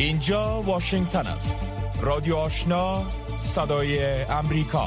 اینجا واشنگتن است. رادیو آشنا، صدای امریکا.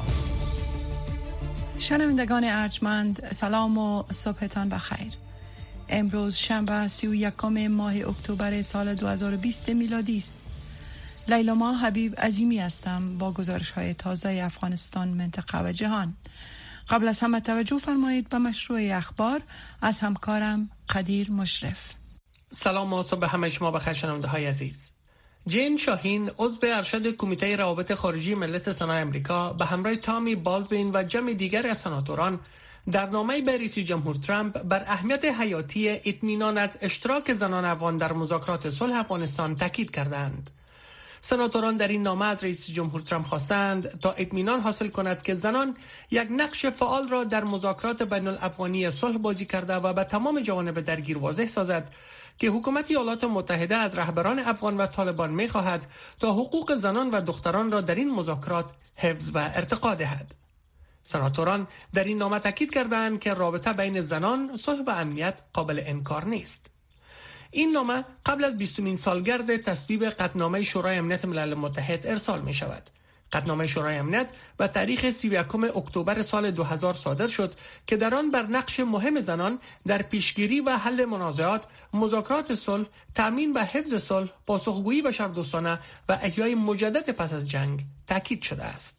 شنوندگان ارجمند، سلام و صبحتان بخیر. امروز شنبه 31 ماه اکتبر سال 2020 میلادی است. لیلا حبیب عظیمی هستم با گزارش‌های تازه افغانستان، منطقه و جهان. قبل از همه توجه فرمایید به مشروع اخبار از همکارم قدیر مشرف. سلام و صبح همه شما بخیر شنونده‌های عزیز. جین شاهین عضو ارشد کمیته روابط خارجی مجلس سنا امریکا به همراه تامی بالدوین و جمع دیگر از سناتوران در نامه‌ای به رئیس جمهور ترامپ بر اهمیت حیاتی اطمینان از اشتراک زنان افغان در مذاکرات صلح افغانستان تاکید کردند. سناتوران در این نامه از رئیس جمهور ترامپ خواستند تا اطمینان حاصل کند که زنان یک نقش فعال را در مذاکرات بین الافغانی صلح بازی کرده و به تمام جوانب درگیر واضح سازد که حکومت ایالات متحده از رهبران افغان و طالبان می‌خواهد تا حقوق زنان و دختران را در این مذاکرات حفظ و ارتقا دهد. سناتوران در این نامه تاکید کردند که رابطه بین زنان، صلح و امنیت قابل انکار نیست. این نامه قبل از 20مین سالگرد تصویب قطعنامه شورای امنیت ملل متحد ارسال می شود. قطعنامه شورای امنیت به تاریخ 31 اکتبر سال 2000 صادر شد که در آن بر نقش مهم زنان در پیشگیری و حل منازعات، مذاکرات صلح، تأمین و حفظ صلح، پاسخگویی بشردوستانه و احیای مجدد پس از جنگ تاکید شده است.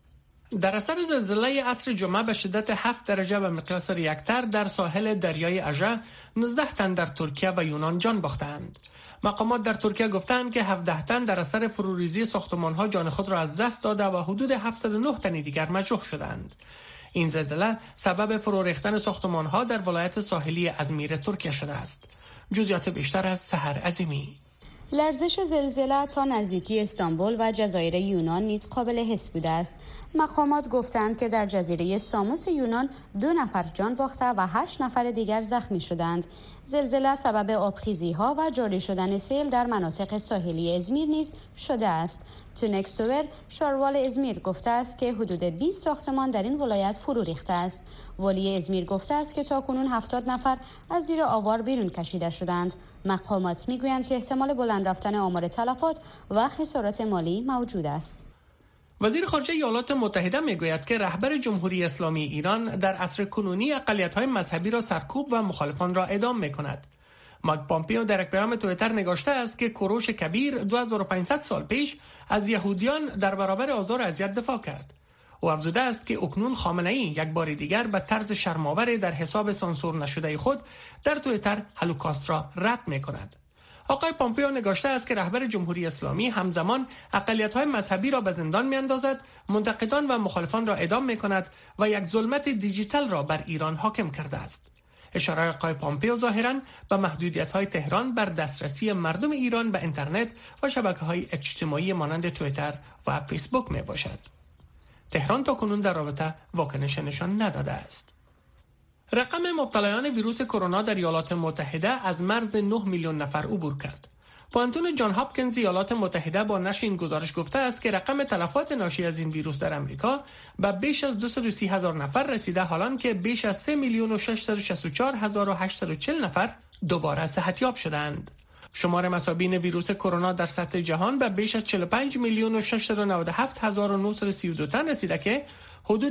در اثر زلزله عصر جمعه به شدت 7 درجه به مقیاس ریکتر در ساحل دریای اژه 19 تن در ترکیه و یونان جان باختند. مقامات در ترکیه گفتند که 17 تن در اثر فروریزی ساختمان‌ها جان خود را از دست داده و حدود 709 تن دیگر مجروح شدند. این زلزله سبب فرو ریختن ساختمان‌ها در ولایت ساحلی ازمیر ترکیه شده است. جزئیات بیشتر از سحر عظیمی. لرزش زلزله تا نزدیکی استانبول و جزایر یونان نیز قابل حس بوده است. مقامات گفتند که در جزیره ساموس یونان 2 نفر جان باخته و 8 نفر دیگر زخمی شدند. زلزله سبب آبخیزی‌ها و جاری شدن سیل در مناطق ساحلی ازمیر نیز شده است. تونکسوور شاروال ازمیر گفته است که حدود 20 ساختمان در این ولایت فرو ریخته است. والی ازمیر گفته است که تاکنون 70 نفر از زیر آوار بیرون کشیده شدند. مقامات میگویند که احتمال بلند رفتن آمار تلفات و خسارات مالی موجود است. وزیر خارجه ایالات متحده میگوید که رهبر جمهوری اسلامی ایران در عصر کنونی اقلیت‌های مذهبی را سرکوب و مخالفان را اعدام می‌کند. مایک پامپیو در یک پیام توییتر نگاشته است که کوروش کبیر 2500 سال پیش از یهودیان در برابر آزار و اذیت دفاع کرد. او افزوده است که اکنون خامنه‌ای یک بار دیگر به طرز شرم‌آور در حساب سانسور نشده خود در توییتر هولوکاست را رد می‌کند. آقای پامپیو نگاشته است که رهبر جمهوری اسلامی همزمان اقلیت‌های مذهبی را به زندان می‌اندازد، منتقدان و مخالفان را اعدام می‌کند و یک ظلمت دیجیتال را بر ایران حاکم کرده است. اشاره آقای پامپیو ظاهراً به محدودیت‌های تهران بر دسترسی مردم ایران به اینترنت و شبکه‌های اجتماعی مانند توییتر و فیسبوک میباشد. تهران تاکنون در رابطه واکنش نشان نداده است. رقم مبتلایان ویروس کرونا در ایالات متحده از مرز 9 میلیون نفر عبور کرد. پوانتون جان هاپکینز ایالات متحده با نشر این گزارش گفته است که رقم تلفات ناشی از این ویروس در امریکا به بیش از 230,000 نفر رسیده، حالان که بیش از 3,664,840 نفر دوباره صحتیاب شدند. شمار مصابین ویروس کرونا در سطح جهان به بیش از 45,697,932 تن رسیده که حدود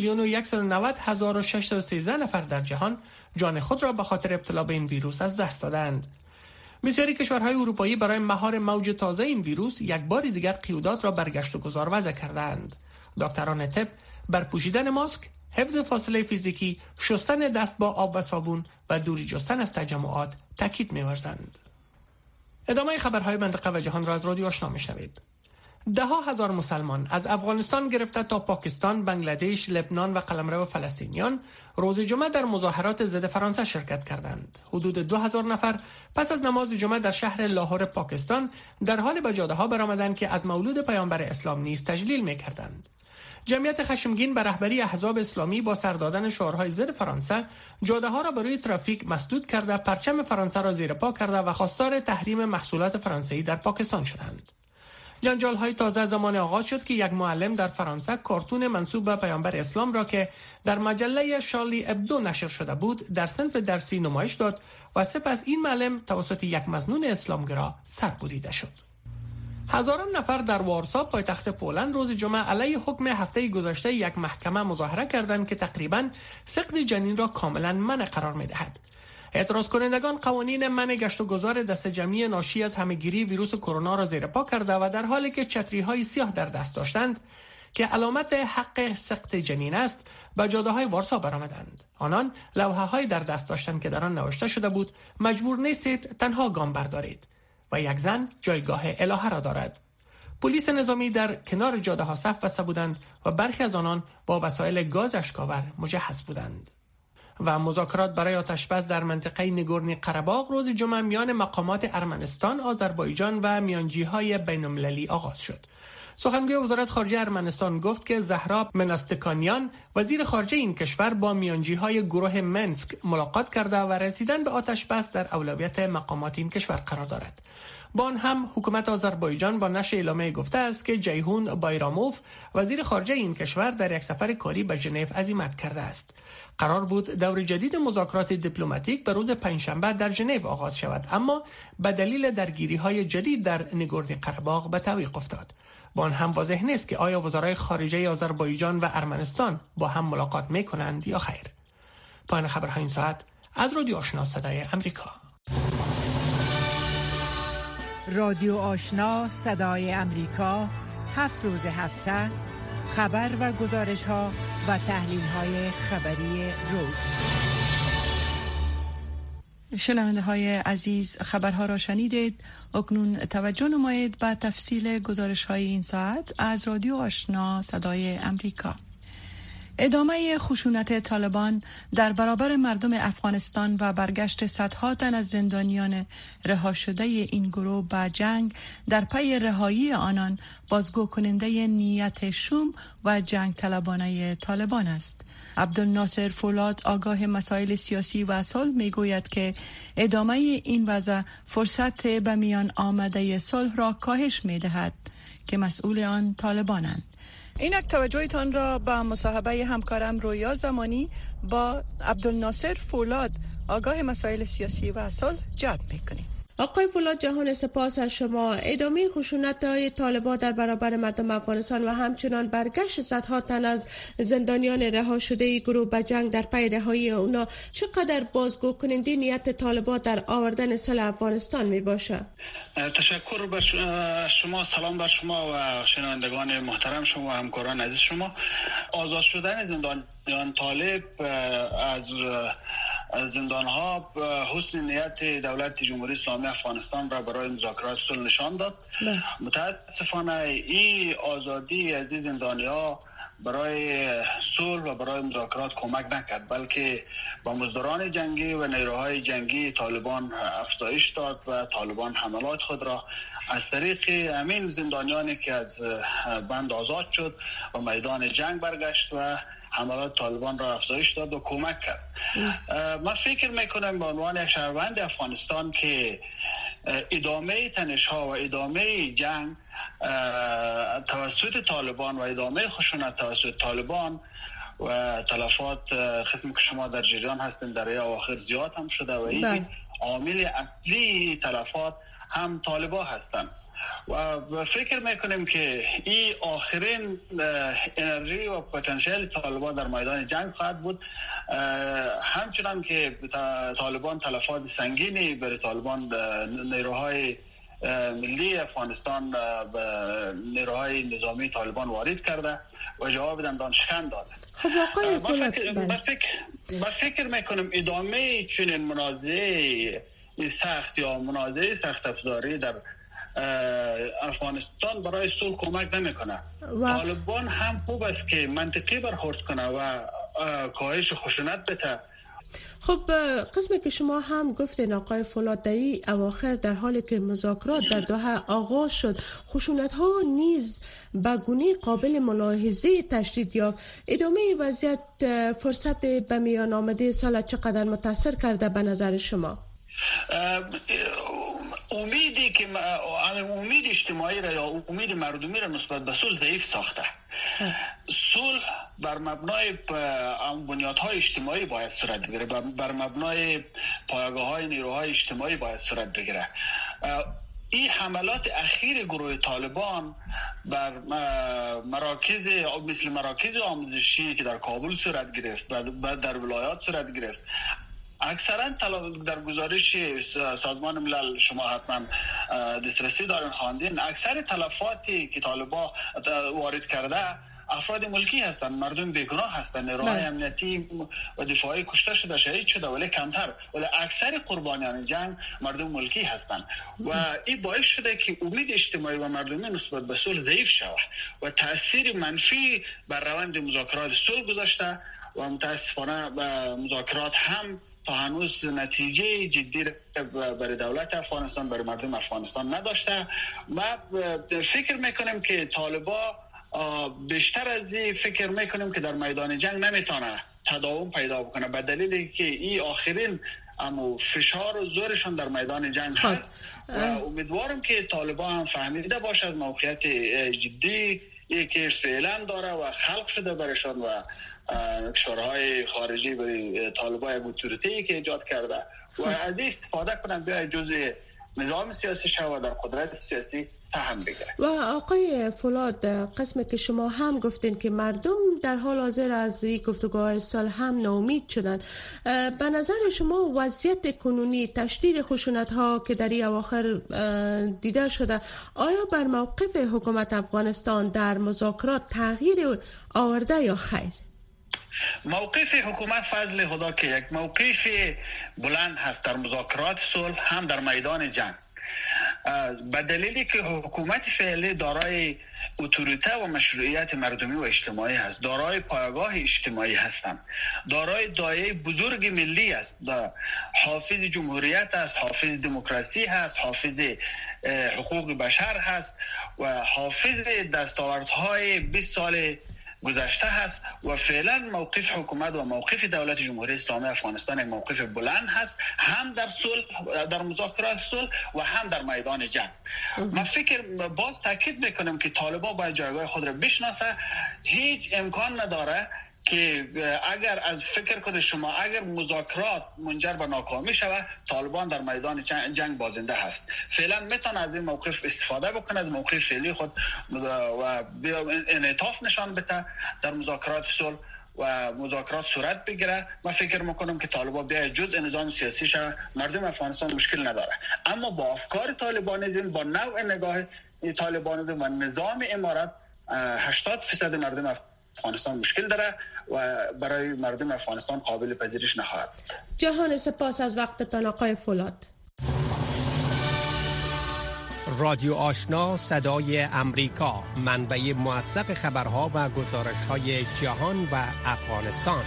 1,190,613 نفر در جهان جان خود را به خاطر ابتلا به این ویروس از دست دادند. بسیاری کشورهای اروپایی برای مهار موج تازه این ویروس یک بار دیگر قیودات را برگشت و گذار وضع کردند. دکتران طب بر پوشیدن ماسک، حفظ فاصله فیزیکی، شستن دست با آب و صابون و دوری جستن از تجمعات تاکید می‌ورزند. ادامه خبرهای منطقه و جهان را از رادیو آشنا میشنوید. 10,000 مسلمان از افغانستان گرفته تا پاکستان، بنگلادش، لبنان و قلمرو فلسطینیان روز جمعه در مظاهرات ضد فرانسه شرکت کردند. حدود 2,000 نفر پس از نماز جمعه در شهر لاهور پاکستان در حال به جاده‌ها برآمدند که از مولود پیامبر اسلام نیز تجلیل می‌کردند. جمعیت خشمگین به رهبری احزاب اسلامی با سر دادن شعارهای ضد فرانسه جاده‌ها را برای ترافیک مسدود کرده، پرچم فرانسه را زیر پا کرده و خواستار تحریم محصولات فرانسوی در پاکستان شدند. جنجال‌های تازه زمان آغاز شد که یک معلم در فرانسه کارتون منسوب به پیامبر اسلام را که در مجله شارلی ابدو نشر شده بود در صنف درسی نمایش داد و سپس این معلم توسط یک مظنون اسلامگرا سربریده شد. هزاران نفر در وارسا پایتخت پولند روز جمعه علیه حکم هفته گذشته یک محکمه مظاهره کردند که تقریباً سقط جنین را کاملاً منع قرار می‌دهد. اعتراض کنندگان قوانین منع گشت و گذار دست جمعی ناشی از همهگیری ویروس کرونا را زیر پا کرده و در حالی که چتری‌های سیاه در دست داشتند که علامت حق سقط جنین است به جاده‌های وارسا برآمدند. آنان لوحه‌هایی در دست داشتند که در آن نوشته شده بود مجبور نیستید تنها گام بردارید و یک زن جایگاه الهه را دارد. پلیس نظامی در کنار جاده‌ها صف بسته بودند و برخی از آنان با وسایل گاز اشک‌آور مجهز بودند. و مذاکرات برای آتشبس در منطقه نگورنی قره‌باغ روز جمعه میان مقامات ارمنستان، آذربایجان و میانجی‌های بین‌المللی آغاز شد. سخنگوی وزارت خارجه ارمنستان گفت که زهرا مناستکانیان وزیر خارجه این کشور با میانجی‌های گروه منسک ملاقات کرده و رسیدن به آتشبس در اولویت مقامات این کشور قرار دارد. با آن هم حکومت آذربایجان با نشر اعلامیه گفته است که جیهون بایراموف وزیر خارجه این کشور در یک سفر کاری به ژنو عزیمت کرده است. قرار بود دور جدید مذاکرات دیپلماتیک به روز پنجشنبه در ژنو آغاز شود، اما به دلیل درگیری‌های جدید در نگورنی قره‌باغ به تعویق افتاد. با آن هم واضح نیست که آیا وزرای خارجه آذربایجان و ارمنستان با هم ملاقات می‌کنند یا خیر. پایان خبرهای این ساعت از رادیو آشنا صدای امریکا. رادیو آشنا صدای امریکا، 7 روز هفته خبر و گزارش‌ها و تحلیل‌های خبری روز. شنونده های عزیز، خبرها را شنیدید. اکنون توجه نمایید به تفصیل گزارش های این ساعت از رادیو آشنا صدای امریکا. ادامه خشونت طالبان در برابر مردم افغانستان و برگشت صدها تن از زندانیان رها شده این گروه به جنگ در پی رهایی آنان بازگو کننده نیت شوم و جنگ طلبانه طالبان است. عبدالناصر فولاد آگاه مسائل سیاسی و صلح میگوید که ادامه این وضع فرصت به میان آمده صلح را کاهش میدهد که مسئول آن طالبانند. اینک توجهتان را به مصاحبه همکارم رویا زمانی با عبدالناصر فولاد آگاه مسائل سیاسی و صلح جلب میکنیم. آقای فولاد، جهان سپاس از شما. ادامه خشونت‌های طالبان در برابر مردم افغانستان و همچنان برگشت صدها تن از زندانیان رها شده گروه به جنگ در پی رهایی اونا چقدر بازگو کننده نیت طالبان در آوردن صلح افغانستان می باشه؟ تشکر به شما، سلام بر شما و شنوندگان محترم شما و همکاران عزیز شما. آزاد شدن زندانیان طالب از زندانها حسن نیت دولت جمهوری اسلامی افغانستان را برای مذاکرات صلح نشان داد. متاسفانه این آزادی از این زندانی‌ها برای صلح و برای مذاکرات کمک نکرد، بلکه با مزدوران جنگی و نیروهای جنگی طالبان افزایش داد و طالبان حملات خود را از طریق همین زندانیانی که از بند آزاد شد و میدان جنگ برگشت و حملات طالبان را افزایش داد و کمک کرد. من فکر میکنم به عنوان یک شهروند افغانستان که ادامه تنش‌ها و ادامه جنگ توسط طالبان و ادامه خشونت توسط طالبان و تلفات قسمی که شما در جریان هستین در اواخر زیاد هم شده و این عامل اصلی تلفات هم طالبان هستند و فکر میکنیم که این آخرین انرژی و پتانسیل طالبان در میدان جنگ خواهد بود. همچنان که طالبان تلفات سنگینی برای طالبان نیروهای ملی افغانستان به نیروهای نظامی طالبان وارد کرده و جواب دندان شکن داده. خب آقای فولاد، من فکر میکنم ادامه چنین منازعه سخت یا منازعه سخت افزاری در افغانستان برای صلح کمک نمیکنه. طالبان هم خوب است که منطقی برخورد کنه و کاهش خشونت بده. خب قسمی که شما هم گفتین آقای فولاد، در این اواخر در حالی که مذاکرات در دوحه آغاز شد خشونت ها نیز به گونه قابل ملاحظه تشدید یافت. ادامه وضعیت فرصت به میان آمده صلح چقدر متاثر کرده به نظر شما؟ امیدی که امید اجتماعی را یا امید مردمی را نسبت به صلح ضعیف ساخته. صلح بر مبنای بنیادهای اجتماعی باید صورت بگیره، بر مبنای پایگاه‌های نیروهای اجتماعی باید صورت بگیره. این حملات اخیر گروه طالبان بر مراکز مثل مراکز آموزشی که در کابل صورت گرفت و در ولایات صورت گرفت، اکثرا در گزارش سازمان ملل شما حتما دسترسی دارین خواندین، اکثر تلفاتی که طالبان وارد کرده افراد ملکی هستند، مردم بیگناه هستند، نیروهای امنیتی و دفاعی کشته شده، شهید شده، ولی کمتر، ولی اکثر قربانیان جنگ مردم ملکی هستند و این باعث شده که امید اجتماعی و مردمی نسبت به صلح ضعیف شود و تاثیر منفی بر روند مذاکرات صلح گذاشته و متاسفانه مذاکرات هم تا هنوز نتیجه جدی برای دولت افغانستان، برای مردم افغانستان نداشته. ما فکر میکنیم که طالبان بیشتر از این فکر میکنیم که در میدان جنگ نمیتونه تداوم پیدا بکنه، به دلیلی که این آخرین اما فشار و زورشان در میدان جنگ هست و امیدوارم که طالبان هم فهمیده باشد موقعیت جدی که فعلا داره و خلق شده برشان و کشورهای خارجی برای طالبان یک اتوریتی که ایجاد کرده و از این استفاده کنن بیای جزء نظام سیاسی شد و در قدرت سیاسی سهم بگیره. و آقای فولاد، قسمی که شما هم گفتین که مردم در حال حاضر از این گفتگوهای صلح هم ناامید شدن، به نظر شما وضعیت کنونی تشدید خشونت ها که در این اواخر دیده شده آیا بر موقف حکومت افغانستان در مذاکرات تغییر آورده یا خیر؟ موقف حکومت فضل خدا که یک موقف بلند هست در مذاکرات صلح هم در میدان جنگ، به دلیلی که حکومت فعلی دارای اتوریته و مشروعیت مردمی و اجتماعی هست، دارای پایگاه اجتماعی هستند، دارای دایره بزرگ ملی است، حافظ جمهوریت است، حافظ دموکراسی هست، حافظ حقوق بشر هست و حافظ دستاوردهای 20 سال گذشته هست و فعلا موقف حکومت و موقف دولت جمهوری اسلامی افغانستان یک موقف بلند هست، هم در صلح، در مذاکرات صلح و هم در میدان جنگ. من فکر باز تاکید میکنم که طالبان باید جایگاه خود را بشناسه. هیچ امکان نداره که اگر از فکر کنید شما اگر مذاکرات منجر به ناکامی شود، طالبان در میدان جنگ بازنده هست. فعلا میتونه از این موقف استفاده بکنه، از موقف فعلی خود و انعطاف نشان بده در مذاکرات صلح و مذاکرات صورت بگیره. من فکر میکنم که طالبان بیاید جزء نظام سیاسی شود، مردم افغانستان مشکل نداره، اما با افکار طالبانیسم، با نوع نگاه طالبانیسم و نظام امارت 80% مردم افغانستان مشکل داره و برای مردم افغانستان قابل پذیرش نخواهد. جهان سپاس از وقتتان آقای فولاد. رادیو آشنا صدای امریکا، منبع موثق خبرها و گزارش‌های جهان و افغانستان.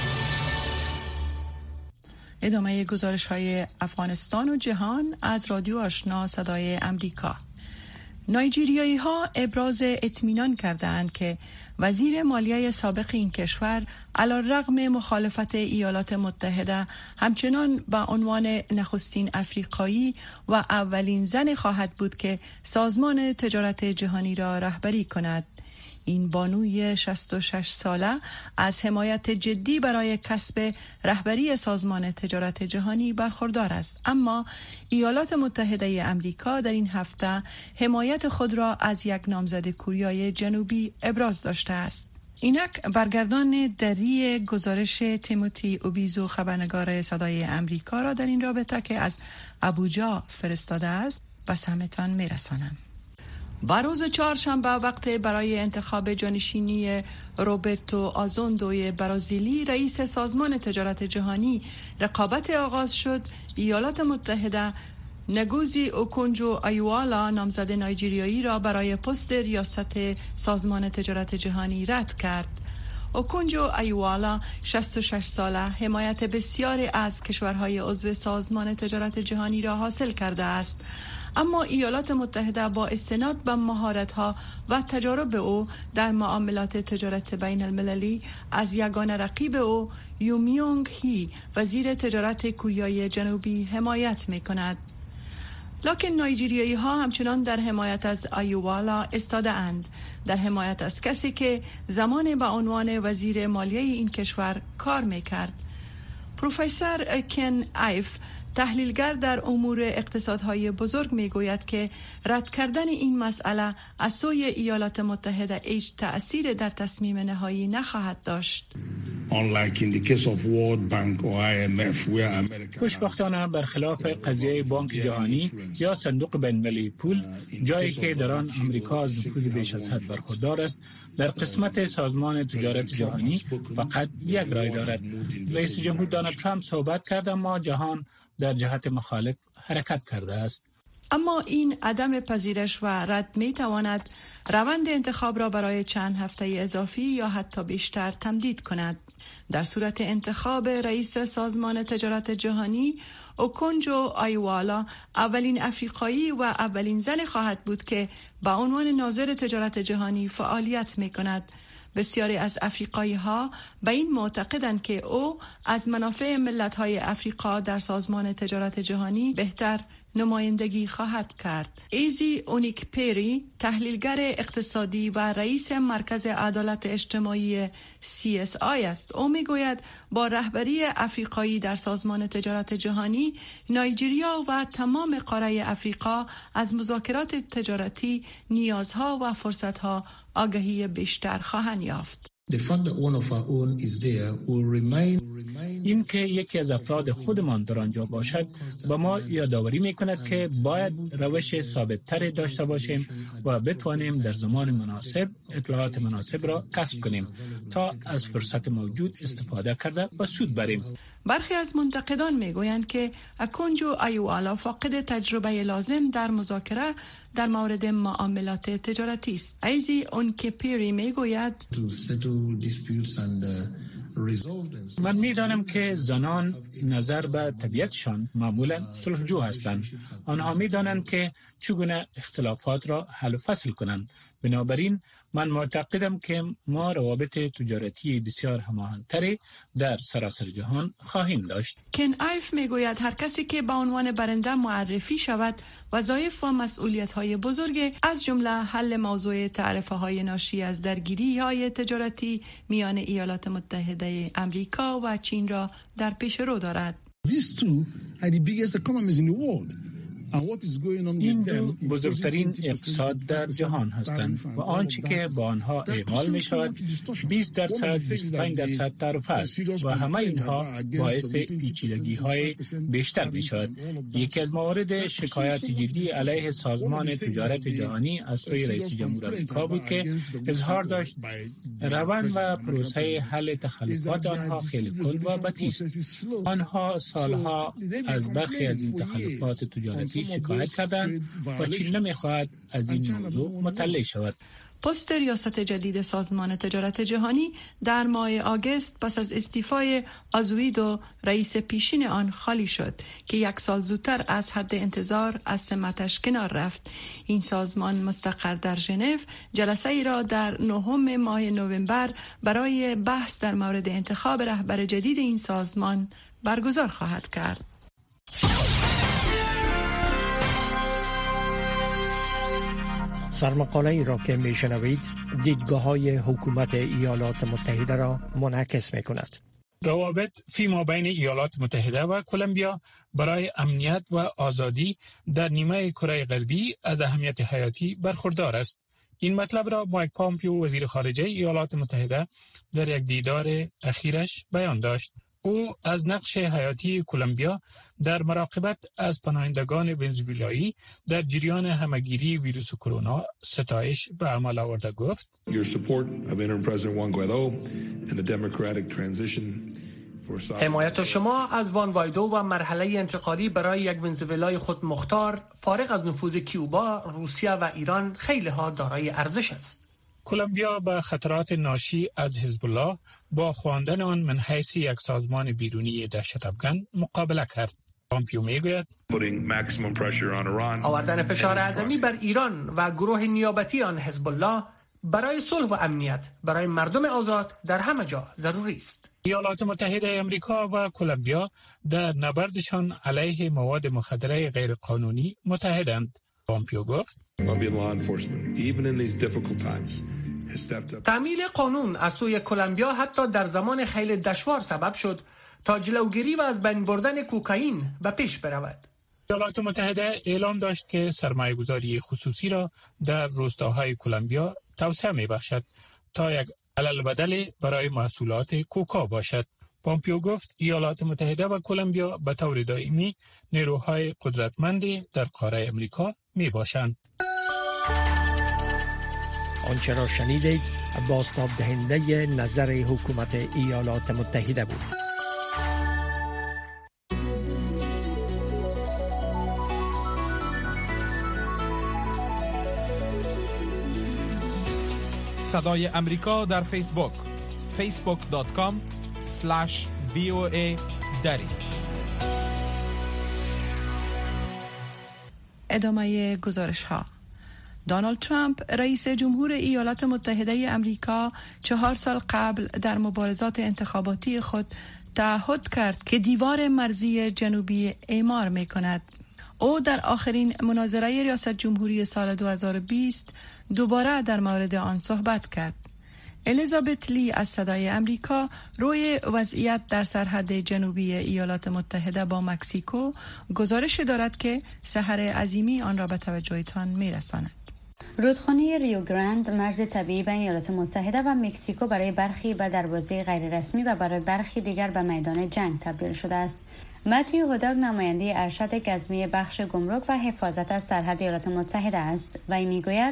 ادامه گزارش‌های افغانستان و جهان از رادیو آشنا صدای امریکا. نایجیریایی ها ابراز اطمینان کردند که وزیر مالیه سابق این کشور علی‌رغم مخالفت ایالات متحده همچنان به عنوان نخستین افریقایی و اولین زن خواهد بود که سازمان تجارت جهانی را رهبری کند. این بانوی 66 ساله از حمایت جدی برای کسب رهبری سازمان تجارت جهانی برخوردار است، اما ایالات متحده امریکا در این هفته حمایت خود را از یک نامزد کوریای جنوبی ابراز داشته است. اینک برگردان دری گزارش تیموتی اوبیزو خبرنگار صدای امریکا را در این رابطه که از ابوجا فرستاده است به سمتان میرسانم. روز چهارشنبه وقت برای انتخاب جانشینی روبرتو آزوندوی برازیلی رئیس سازمان تجارت جهانی رقابت آغاز شد، ایالات متحده نگوزی اوکونجو آیوالا نامزد نایجیریایی را برای پست ریاست سازمان تجارت جهانی رد کرد. اوکونجو آیوالا 66 ساله حمایت بسیاری از کشورهای عضو سازمان تجارت جهانی را حاصل کرده است، اما ایالات متحده با استناد به مهارت‌ها و تجارب او در معاملات تجارت بین المللی از یگانه رقیب او یومیونگ هی وزیر تجارت کوریای جنوبی حمایت می‌کند. لکن نایجیریایی ها همچنان در حمایت از آیوالا استاده اند، در حمایت از کسی که زمان به عنوان وزیر مالیه این کشور کار میکرد. پروفسور کن ایف، تحلیلگر در امور اقتصادهای بزرگ، میگوید که رد کردن این مسئله از سوی ایالات متحده هیچ تأثیر در تصمیم نهایی نخواهد داشت. خوشبختانه برخلاف قضیه بانک جهانی یا صندوق بین‌المللی پول، جایی که در آن آمریکا از نفوذ بیش از حد برخوردار است، در قسمت سازمان تجارت جهانی فقط یک رای دارد. رئیس جمهور دونالد ترامپ صحبت کرد اما جهان در جهت مخالف حرکت کرده است. اما این عدم پذیرش و رد می تواند روند انتخاب را برای چند هفته اضافی یا حتی بیشتر تمدید کند. در صورت انتخاب رئیس سازمان تجارت جهانی، اوکونجو آیوالا اولین افریقایی و اولین زن خواهد بود که به عنوان ناظر تجارت جهانی فعالیت می کند. بسیاری از افریقایی ها به این معتقدند که او از منافع ملت های افریقا در سازمان تجارت جهانی بهتر نمایندگی خواهد کرد. ایزی اونیک پیری، تحلیلگر اقتصادی و رئیس مرکز عدالت اجتماعی CSI است. او میگوید با رهبری افریقایی در سازمان تجارت جهانی، نایجریا و تمام قاره افریقا از مذاکرات تجارتی، نیازها و فرصتها آگاهی بیشتر خواهند یافت. این که یکی از افراد خودمان در آنجا باشد با ما یادآوری می‌کند که باید روش ثابت‌تر داشته باشیم و بتوانیم در زمان مناسب اطلاعات مناسب را کسب کنیم تا از فرصت موجود استفاده کرده و سود بریم. برخی از منتقدان میگویند که اکونجو آیوالا فاقد تجربه لازم در مذاکره در مورد معاملات تجارتی است. ایزی اونکپیری میگوید من میدانم که زنان نظر به طبیعتشان معمولا صلحجو هستند. آنها میدانند که چگونه اختلافات را حل و فصل کنند. بنابراین من معتقدم که ما روابط تجارتی بسیار هماهنگ‌تری در سراسر جهان خواهیم داشت. کن ایف میگوید هر کسی که به عنوان برنده معرفی شود، وظایف و مسئولیت‌های بزرگ از جمله حل موضوع تعرفه‌های ناشی از درگیری‌های تجارتی میان ایالات متحده آمریکا و چین را در پیش رو دارد. These two are the biggest economies in the world. این دو بزرگترین اقتصاد در جهان هستند و آنچه که با آنها اعمال می شود 20%-25% تعرفه است و همه اینها باعث پیچیدگی های بیشتر می شود. یکی از موارد شکایت جدی علیه سازمان تجارت جهانی از سوی رئیس جمهور آمریکا بود که اظهار داشت روند و پروسه حل تخلفات آنها خیلی کند و بطیء است. آنها سالها از برخی از این تخلفات تجارتی شکایت کردند و چین نمیخواهد از این موضوع مطلع شود. پست ریاست جدید سازمان تجارت جهانی در ماه آگوست پس از استعفای آزویدو رئیس پیشین آن خالی شد که یک سال زودتر از حد انتظار از سمتش کنار رفت. این سازمان مستقر در ژنو جلسه ای را در 9 ماه نوامبر برای بحث در مورد انتخاب رهبر جدید این سازمان برگزار خواهد کرد. سرمقاله ای را که میشنوید دیدگاه‌های حکومت ایالات متحده را منعکس می‌کند. روابط فیما بین ایالات متحده و کلمبیا برای امنیت و آزادی در نیمه کره غربی از اهمیت حیاتی برخوردار است. این مطلب را مایک پامپیو وزیر خارجه ایالات متحده در یک دیدار اخیرش بیان داشت. او از نقش حیاتی کلمبیا در مراقبت از پناهندگان ونزوئلایی در جریان همهگیری ویروس کرونا ستایش به عمل آورده گفت: حمایت شما از وان وایدو و مرحله انتقالی برای یک ونزوئلای خودمختار فارغ از نفوذ کیوبا، روسیه و ایران خیلی ها دارای ارزش است. کلمبیا با خطرات ناشی از حزب الله با خواندن آن من حیث یک سازمان بیرونی دهشت‌افکن مقابله کرد. پامپیو میگوید آوردن فشار اعظمی بر ایران و گروه نیابتی آن حزب الله برای صلح و امنیت برای مردم آزاد در همه جا ضروری است. ایالات متحده آمریکا و کلمبیا در نبردشان علیه مواد مخدره غیرقانونی متحدند. پامپیو گفت: تعمیل قانون از سوی کلمبیا حتی در زمان خیلی دشوار سبب شد تا جلوگیری و از بین بردن کوکائین به پیش برود. ایالات متحده اعلام داشت که سرمایه‌گذاری خصوصی را در روستاهای کلمبیا توسعه می‌بخشد تا یک علالبدل برای محصولات کوکا باشد. پامپیو گفت ایالات متحده و کلمبیا به طور دائمی نیروهای قدرتمندی در قاره امریکا میباشند. آنچه را شنیدید بازتاب دهنده نظر حکومت ایالات متحده بود. صدای امریکا در فیسبوک facebook.com/VOA دری. ادامه گزارش ها. دونالد ترامپ رئیس جمهور ایالات متحده امریکا 4 سال قبل در مبارزات انتخاباتی خود تعهد کرد که دیوار مرزی جنوبی اعمار می کند. او در آخرین مناظره ریاست جمهوری سال 2020 دوباره در مورد آن صحبت کرد. الیزابت لی از صدای امریکا روی وضعیت در سرحد جنوبی ایالات متحده با مکزیکو گزارش دارد که سحر عظیمی آن را به توجهتان می‌رساند. رودخانه ریو گراند مرز طبیعی بین ایالات متحده و مکزیکو برای برخی به دروازه غیررسمی و برای برخی دیگر به میدان جنگ تبدیل شده است. متیو هوداگ نماینده ارشد گزمی بخش گمرک و حفاظت از سرحد ایالات متحده است و این میگوید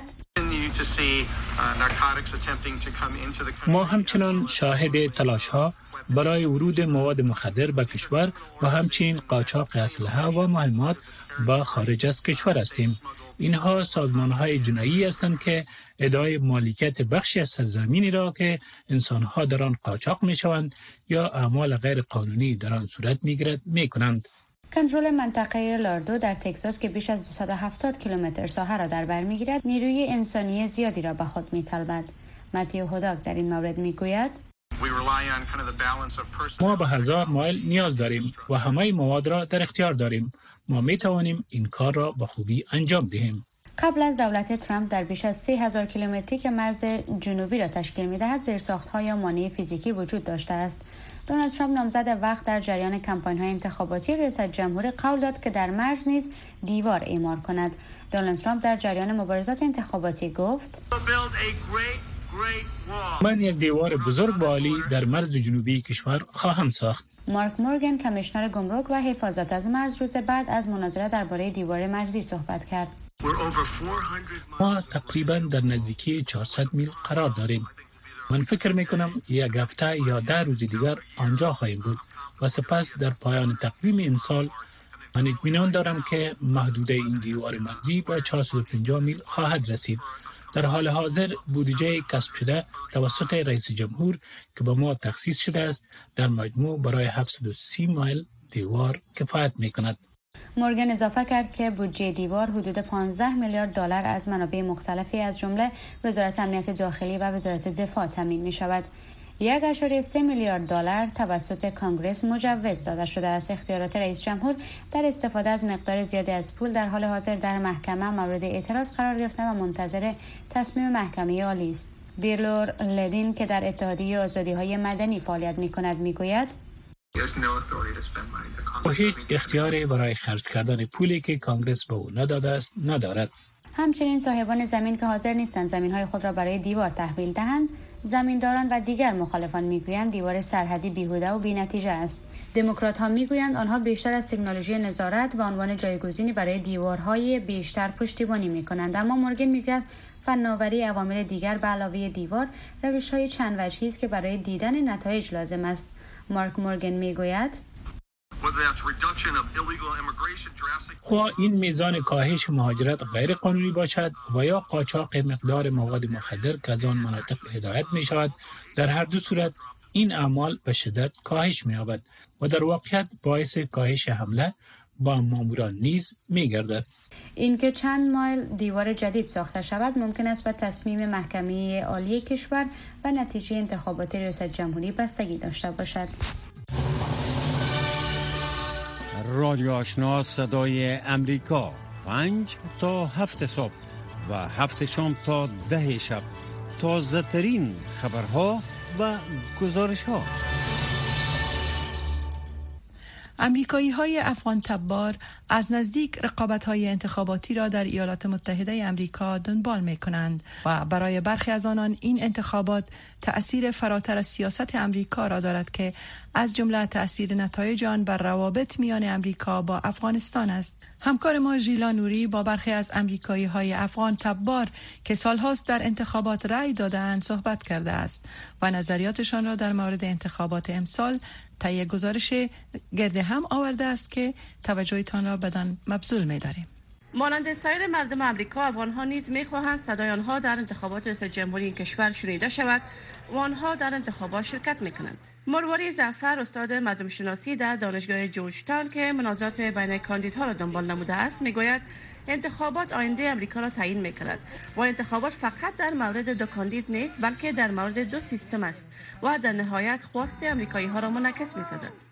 ما همچنان شاهد تلاش‌ها برای ورود مواد مخدر به کشور و همچنین قاچاق اسلحه و مهمات به خارج از کشور هستیم. اینها سازمان‌های جنایی هستند که ادعای مالکیت بخشی از سرزمینی را که انسان‌ها در آن قاچاق می‌شوند یا اعمال غیر قانونی در آن صورت می‌گیرد می‌کنند. کنترل منطقه لاردو در تگزاس که بیش از 270 کیلومتر ساحه را در بر می‌گیرد، نیروی انسانی زیادی را به خود می‌طلبد. متیو هوداگ در این مورد می‌گوید ما به 1000 مایل نیاز داریم و همه مواد را در اختیار داریم. ما می توانیم این کار را به خوبی انجام دهیم. قبل از دولت ترامپ در بیش از 3000 کیلومتری که مرز جنوبی را تشکیل می‌دهد زیرساخت‌ها یا مانع فیزیکی وجود داشته است. دونالد ترامپ نامزد وقت در جریان کمپاین‌های انتخاباتی ریاست جمهوری قول داد که در مرز نیز دیوار اعمار کند. دونالد ترامپ در جریان مبارزات انتخاباتی گفت من یک دیوار بزرگ و عالی در مرز جنوبی کشور خواهم ساخت. مارک مورگان کمیشنر گمرک و حفاظت از مرز روز بعد از مناظره درباره دیوار مرزی صحبت کرد. ما تقریبا در نزدیکی 400 میل قرار داریم. من فکر میکنم یک هفته یا 10 روز دیگر آنجا خواهیم بود و سپس در پایان تقویم امسال من اطمینان دارم که محدوده این دیوار مرزی به 450 میل خواهد رسید. در حال حاضر بودجه کسب شده توسط رئیس جمهور که به ما تخصیص شده است در مجموع برای 730 مایل دیوار کفایت میکند. مورگان اضافه کرد که بودجه دیوار حدود 15 میلیارد دلار از منابع مختلفی از جمله وزارت امنیت داخلی و وزارت دفاع تامین می شود. 1.3 میلیارد دلار توسط کانگرس مجوز داده شده است. اختیارات رئیس جمهور در استفاده از مقدار زیادی از پول در حال حاضر در محکمه مورد اعتراض قرار گرفته و منتظر تصمیم محکمه عالی است. بیرلور لدین که در اتحادیه آزادی‌های مدنی فعالیت می‌کند میگوید و هیچ اختیاری برای خرج کردن پولی که کانگرس به او نداده است ندارد. همچنین صاحبان زمین که حاضر نیستند زمین‌های خود را برای دیوار تحویل دهند، زمینداران و دیگر مخالفان میگویند دیوار سرحدی بیهوده و بی‌نتیجه است. دموکرات‌ها میگویند آنها بیشتر از تکنولوژی نظارت و عنوان جایگزینی برای دیوارهای بیشتر پشتیبانی میکنند، اما مورگان میگوید فناوری عوامل دیگر به علاوه دیوار روش‌های چند وجهی است که برای دیدن نتایج لازم است. مارک مورگان میگوید خواهد این میزان کاهش مهاجرت غیر قانونی باشد و یا قاچاق مقدار مواد مخدر که از آن مناطق هدایت می شود، در هر دو صورت این اعمال به شدت کاهش می یابد و در واقعیت باعث کاهش حمله با ماموران نیز می گردد. اینکه چند مایل دیوار جدید ساخته شود ممکن است به تصمیم محکمه عالی کشور و نتیجه انتخابات ریاست جمهوری بستگی داشته باشد. رادیو آشنا صدای امریکا 5 تا 7 صبح و 7 شام تا 10 شب تازه ترین خبرها و گزارش ها. امریکایی‌های افغان تبار از نزدیک رقابت‌های انتخاباتی را در ایالات متحده آمریکا دنبال می‌کنند و برای برخی از آنان این انتخابات تأثیر فراتر از سیاست امریکا را دارد که از جمله تأثیر نتایج آن بر روابط میان امریکا با افغانستان است. همکار ما ژیلا نوری با برخی از امریکایی‌های افغان تبار که سالهاست در انتخابات رأی داده‌اند صحبت کرده است و نظریاتشان را در مورد انتخابات امسال طی گزارش گرد هم آورده است که توجهتان را بدان مبذول می‌داریم. مانند سایر مردم امریکا، افغان‌ها نیز می‌خواهند صدای آنها در انتخابات ریاست جمهوری این کشور شنیده شود و آنها در انتخابات شرکت می‌کنند. مرواری زعفر استاد مردم شناسی در دانشگاه جورج تاون که مناظرات بین کاندیدها را دنبال نموده است می‌گوید انتخابات آینده امریکا را تعیین می‌کند و انتخابات فقط در مورد دو کاندید نیست بلکه در مورد دو سیستم است و در نهایت خواست امریکایی‌ها را منعکس می‌سازد.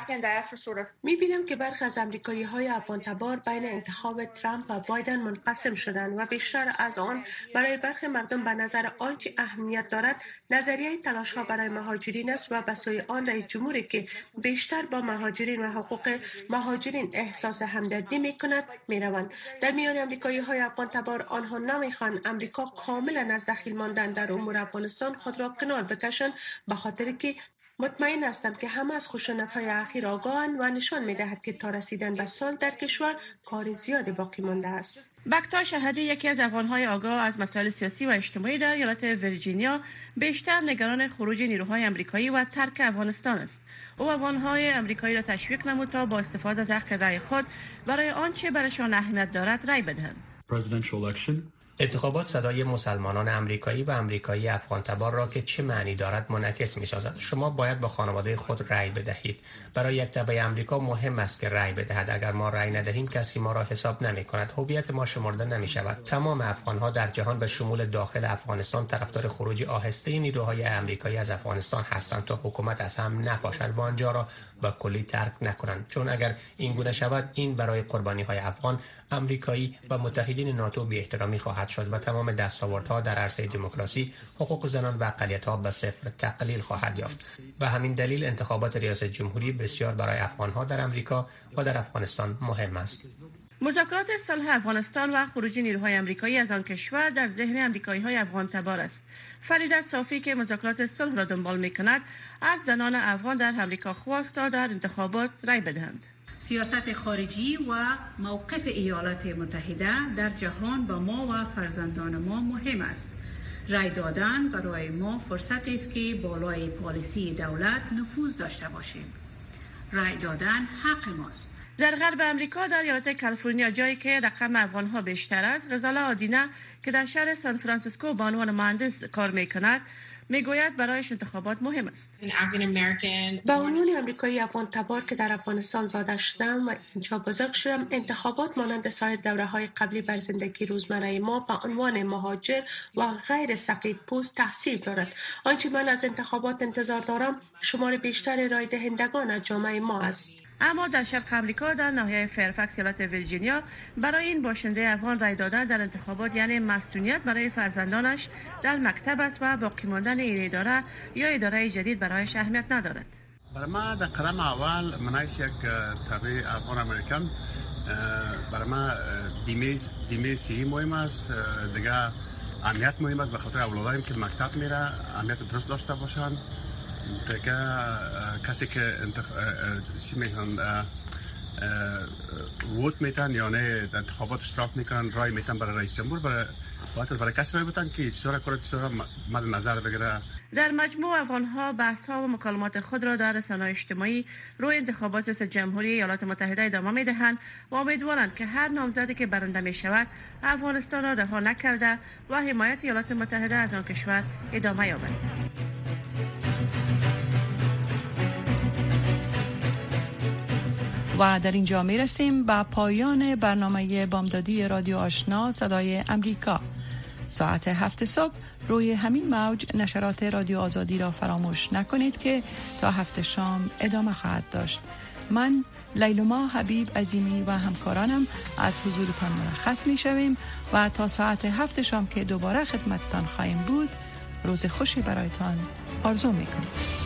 می‌بینم که برخی از امریکایی‌های افغان تبار بین انتخاب ترامپ و بایدن منقسم شدند و بیشتر از آن برای برخی مردم به نظر آنچه اهمیت دارد نظریه تلاش‌ها برای مهاجرین است و به سوی آن رئیس جمهوری که بیشتر با مهاجرین و حقوق مهاجرین احساس همدردی می‌کند می‌روند. در میان امریکایی‌های افغان تبار آنها نمی‌خواهند امریکا کاملا از دخیل ماندن در امور افغانستان خود را کنار بکشند به خاطر که مطمئن هستم که همه از خشونت‌های اخیر آگاهند و نشان می‌دهد که تا رسیدن به صلح در کشور کار زیادی باقی مانده است. بکتا شهدی یکی از افغان‌های آگاه از مسائل سیاسی و اجتماعی در ایالت ویرجینیا بیشتر نگران خروج نیروهای آمریکایی و ترک افغانستان است. او افغان‌های آمریکایی را تشویق نمود تا با استفاده از حق رأی خود برای آنچه برایشان اهمیت دارد رأی بدهند. انتخابات صدای مسلمانان آمریکایی و آمریکایی افغان تبار را که چه معنی دارد منعکس می‌سازد. شما باید با خانواده خود رأی بدهید. برای یک تبع آمریکا مهم است که رأی بدهد. اگر ما رأی ندهیم کسی ما را حساب نمی‌کند. هویت ما شمرده نمی‌شود. تمام افغان‌ها در جهان به شمول داخل افغانستان طرفدار خروج آهسته نیروهای آمریکایی از افغانستان هستند تا حکومت از هم نپاشد و آنجا را با کلی ترک نکنند. چون اگر این گونه شود این برای قربانی‌های افغان، آمریکایی و متحدین ناتو بی‌احترامی خواهد شد و تمام دستاوردها در عرصه دموکراسی، حقوق زنان و اقلیت‌ها به صفر تقلیل خواهد یافت. و همین دلیل انتخابات ریاست جمهوری بسیار برای افغان‌ها در آمریکا و در افغانستان مهم است. مذاکرات صلح افغانستان و خروج نیروهای آمریکایی از آن کشور در ذهن آمریکایی‌های افغان تبار است. فریده صافی که مذاکرات صلح را دنبال می‌کند، از زنان افغان در آمریکا خواست تا در انتخابات رأی بدهند. سیاست خارجی و موقف ایالات متحده در جهان با ما و فرزندان ما مهم است. رأی دادن برای ما فرصت است که بالای پالیسی دولت نفوذ داشته باشیم. رأی دادن حق ماست. در غرب امریکا در ایالت کالیفرنیا جایی که رقم افغان‌ها بیشتر است، غزاله آدینه که در شهر سان فرانسیسکو به عنوان مهندس کار می‌کند میگوید برایش انتخابات مهم است. به عنوان آمریکایی افغان تبار که در افغانستان زاده شدم و اینجا بزرگ شدم، انتخابات مانند سایر دوره‌های قبلی بر زندگی روزمره ما به عنوان مهاجر و غیر سفیدپوست تاثیر دارد. آنچه من از انتخابات انتظار دارم شمار بیشتر رای دهندگان از جامعه ما است. اما در شرق امریکا در ناحیه فرفکس ایالت ویرجینیا برای این باشنده افغان رای دادن در انتخابات یعنی مسئولیت برای فرزندانش در مکتب است و باقی ماندن این اداره یا اداره جدید برایش اهمیت ندارد. برای ما در قدم اول منایس یک تبع افغان امریکن برای ما بیمه صحی مهم است. دیگه اهمیت مهم است به خاطر اولادایم که مکتب میره اهمیت درست داشته باشن. دیگه کسی که ووت میتن یا نه انتخابات اشتراک میکنن رای میتن برای رئیس جمهور برای کسی رای بتن که چطور مد نظر بگیره. در مجموع افغان‌ها بحث‌ها و مکالمات خود را در رسانه‌های اجتماعی روی انتخابات ریاست جمهوری ایالات متحده ادامه می‌دهند و امیدوارند که هر نامزدی که برنده می‌شود افغانستان را رها نکرده و حمایت ایالات متحده از آن کشور ادامه یابد. و در اینجا می رسیم به پایان برنامه بامدادی رادیو آشنا صدای امریکا. ساعت 7 صبح روی همین موج نشرات رادیو آزادی را فراموش نکنید که تا 7 شام ادامه خواهد داشت. من لیلما حبیب عظیمی و همکارانم از حضورتان مرخص می شویم و تا ساعت 7 شام که دوباره خدمتتان خواهیم بود روز خوشی برایتان آرزو می کنیم.